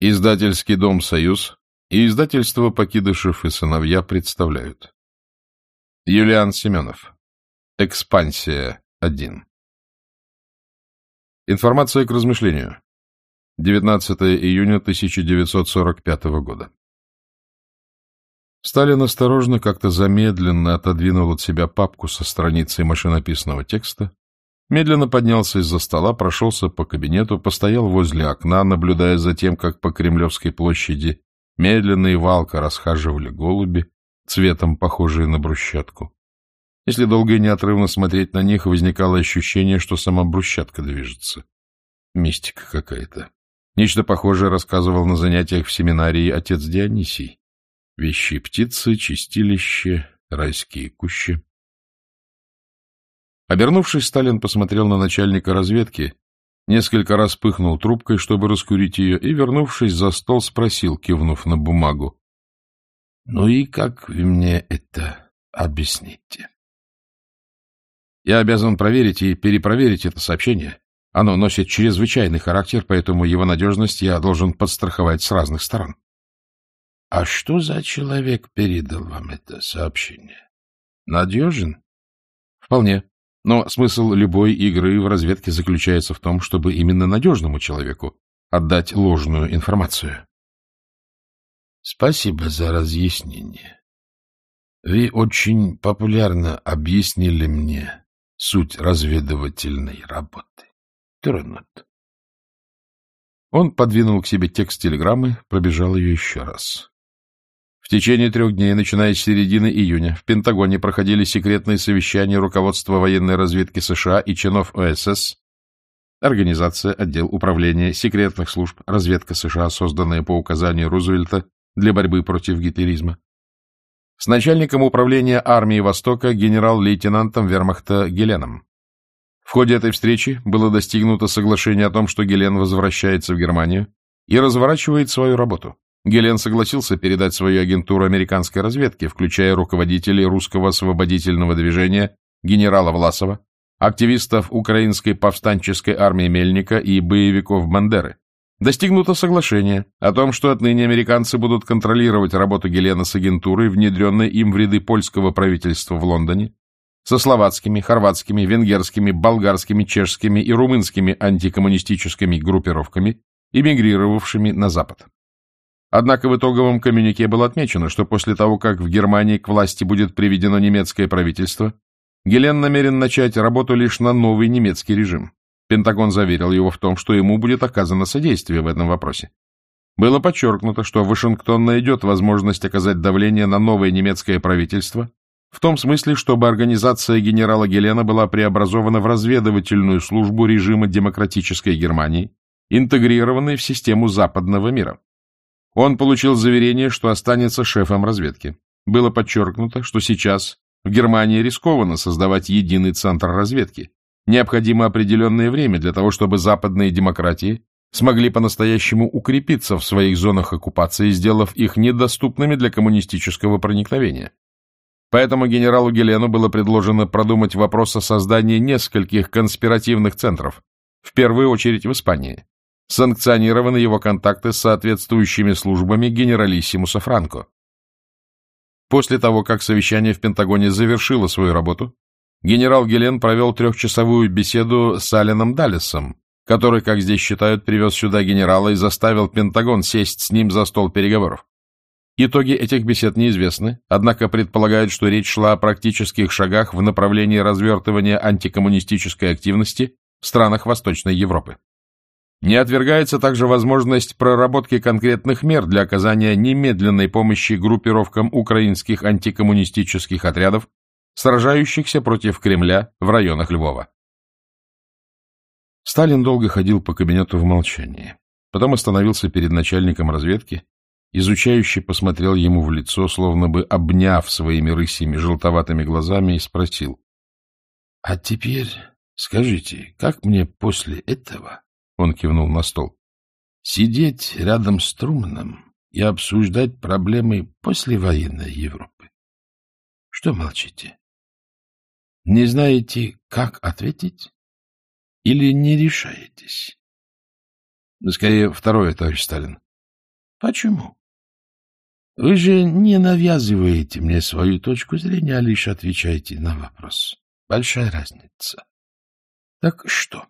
Издательский дом «Союз» и издательство «Покидышев и сыновья» представляют. Юлиан Семенов. Экспансия 1. Информация к размышлению. 19 июня 1945 года. Сталин осторожно, как-то замедленно отодвинул от себя папку со страницей машинописного текста, медленно поднялся из-за стола, прошелся по кабинету, постоял возле окна, наблюдая за тем, как по Кремлевской площади медленно и валко расхаживали голуби, цветом похожие на брусчатку. Если долго и неотрывно смотреть на них, возникало ощущение, что сама брусчатка движется. Мистика какая-то. Нечто похожее рассказывал на занятиях в семинарии отец Дионисий. Вещи и птицы, чистилище, райские кущи. Обернувшись, Сталин посмотрел на начальника разведки, несколько раз пыхнул трубкой, чтобы раскурить ее, и, вернувшись за стол, спросил, кивнув на бумагу: — Ну и как вы мне это объясните? — Я обязан проверить и перепроверить это сообщение. Оно носит чрезвычайный характер, поэтому его надежность я должен подстраховать с разных сторон. — А что за человек передал вам это сообщение? Надежен? — Вполне. Но смысл любой игры в разведке заключается в том, чтобы именно надежному человеку отдать ложную информацию. — Спасибо за разъяснение. Вы очень популярно объяснили мне суть разведывательной работы. Тронут. Он подвинул к себе текст телеграммы, пробежал ее еще раз. В течение 3 дней, начиная с середины июня, в Пентагоне проходили секретные совещания руководства военной разведки США и чинов ОСС, Организация, отдел управления секретных служб, разведка США, созданная по указанию Рузвельта для борьбы против гитлеризма, с начальником управления армии Востока генерал-лейтенантом вермахта Геленом. В ходе этой встречи было достигнуто соглашение о том, что Гелен возвращается в Германию и разворачивает свою работу. Гелен согласился передать свою агентуру американской разведки, включая руководителей русского освободительного движения генерала Власова, активистов украинской повстанческой армии Мельника и боевиков Бандеры. Достигнуто соглашение о том, что отныне американцы будут контролировать работу Гелена с агентурой, внедренной им в ряды польского правительства в Лондоне, со словацкими, хорватскими, венгерскими, болгарскими, чешскими и румынскими антикоммунистическими группировками, эмигрировавшими на Запад. Однако в итоговом коммюнике было отмечено, что после того, как в Германии к власти будет приведено немецкое правительство, Гелен намерен начать работу лишь на новый немецкий режим. Пентагон заверил его в том, что ему будет оказано содействие в этом вопросе. Было подчеркнуто, что Вашингтон найдет возможность оказать давление на новое немецкое правительство, в том смысле, чтобы организация генерала Гелена была преобразована в разведывательную службу режима демократической Германии, интегрированной в систему западного мира. Он получил заверение, что останется шефом разведки. Было подчеркнуто, что сейчас в Германии рискованно создавать единый центр разведки. Необходимо определенное время для того, чтобы западные демократии смогли по-настоящему укрепиться в своих зонах оккупации, сделав их недоступными для коммунистического проникновения. Поэтому генералу Гелену было предложено продумать вопрос о создании нескольких конспиративных центров, в первую очередь в Испании. Санкционированы его контакты с соответствующими службами генералиссимуса Франко. После того, как совещание в Пентагоне завершило свою работу, генерал Гелен провел 3-часовую беседу с Алленом Даллесом, который, как здесь считают, привез сюда генерала и заставил Пентагон сесть с ним за стол переговоров. Итоги этих бесед неизвестны, однако предполагают, что речь шла о практических шагах в направлении развертывания антикоммунистической активности в странах Восточной Европы. Не отвергается также возможность проработки конкретных мер для оказания немедленной помощи группировкам украинских антикоммунистических отрядов, сражающихся против Кремля в районах Львова. Сталин долго ходил по кабинету в молчании. Потом остановился перед начальником разведки, изучающе посмотрел ему в лицо, словно бы обняв своими рысьими желтоватыми глазами, и спросил: — А теперь скажите, как мне после этого... Он кивнул на стол. Сидеть рядом с Труманом и обсуждать проблемы послевоенной Европы. Что молчите? Не знаете, как ответить? Или не решаетесь? Скорее, второе, товарищ Сталин. Почему? Вы же не навязываете мне свою точку зрения, а лишь отвечаете на вопрос. Большая разница. Так что?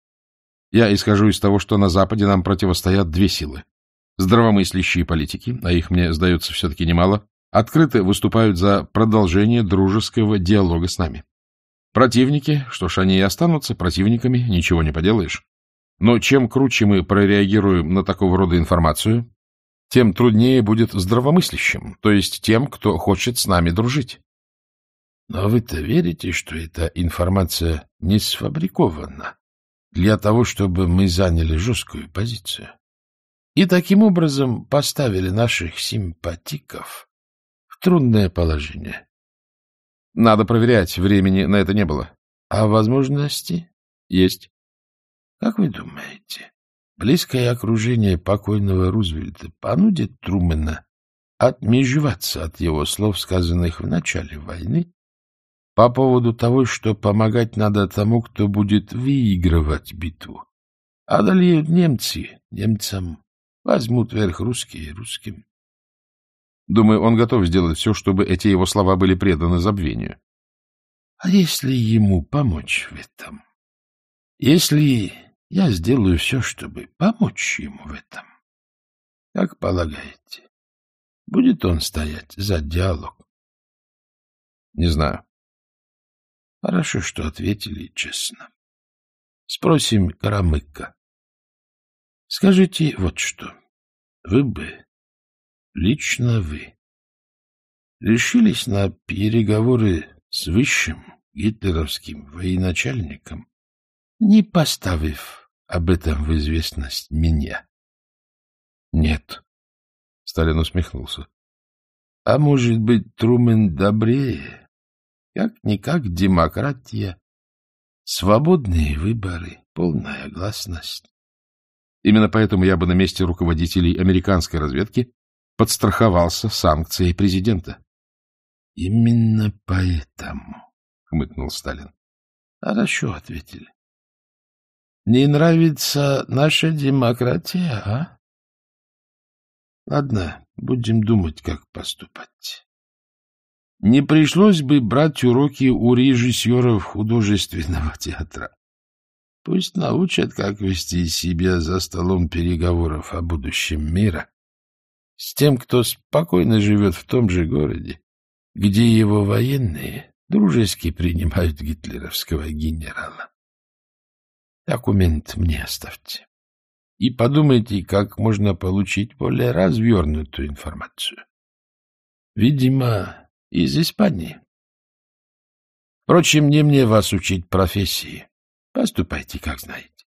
Я исхожу из того, что на Западе нам противостоят две силы. Здравомыслящие политики, а их, мне сдается, все-таки немало, открыто выступают за продолжение дружеского диалога с нами. Противники, что ж, они и останутся противниками, ничего не поделаешь. Но чем круче мы прореагируем на такого рода информацию, тем труднее будет здравомыслящим, то есть тем, кто хочет с нами дружить. Но вы-то верите, что эта информация не сфабрикована для того, чтобы мы заняли жесткую позицию и таким образом поставили наших симпатиков в трудное положение? Надо проверять, времени на это не было. А возможности? Есть. Как вы думаете, близкое окружение покойного Рузвельта понудит Трумэна отмежеваться от его слов, сказанных в начале войны, по поводу того, что помогать надо тому, кто будет выигрывать битву? Одолеют немцы немцам, возьмут верх русские русским. Думаю, он готов сделать все, чтобы эти его слова были преданы забвению. А если ему помочь в этом? Если я сделаю все, чтобы помочь ему в этом, как полагаете, будет он стоять за диалог? Не знаю. Хорошо, что ответили честно. Спросим Карамыка. Скажите вот что. Вы бы, лично вы, решились на переговоры с высшим гитлеровским военачальником, не поставив об этом в известность меня? Нет. Сталин усмехнулся. А может быть, Трумэн добрее? Как-никак демократия, свободные выборы, полная гласность. Именно поэтому я бы на месте руководителей американской разведки подстраховался санкцией президента. — Именно поэтому, — хмыкнул Сталин. — Хорошо ответили. — Не нравится наша демократия, а? Ладно, будем думать, как поступать. Не пришлось бы брать уроки у режиссеров художественного театра. Пусть научат, как вести себя за столом переговоров о будущем мира с тем, кто спокойно живет в том же городе, где его военные дружески принимают гитлеровского генерала. Документ мне оставьте. И подумайте, как можно получить более развернутую информацию. Видимо, из Испании. Впрочем, не мне вас учить профессии. Поступайте, как знаете.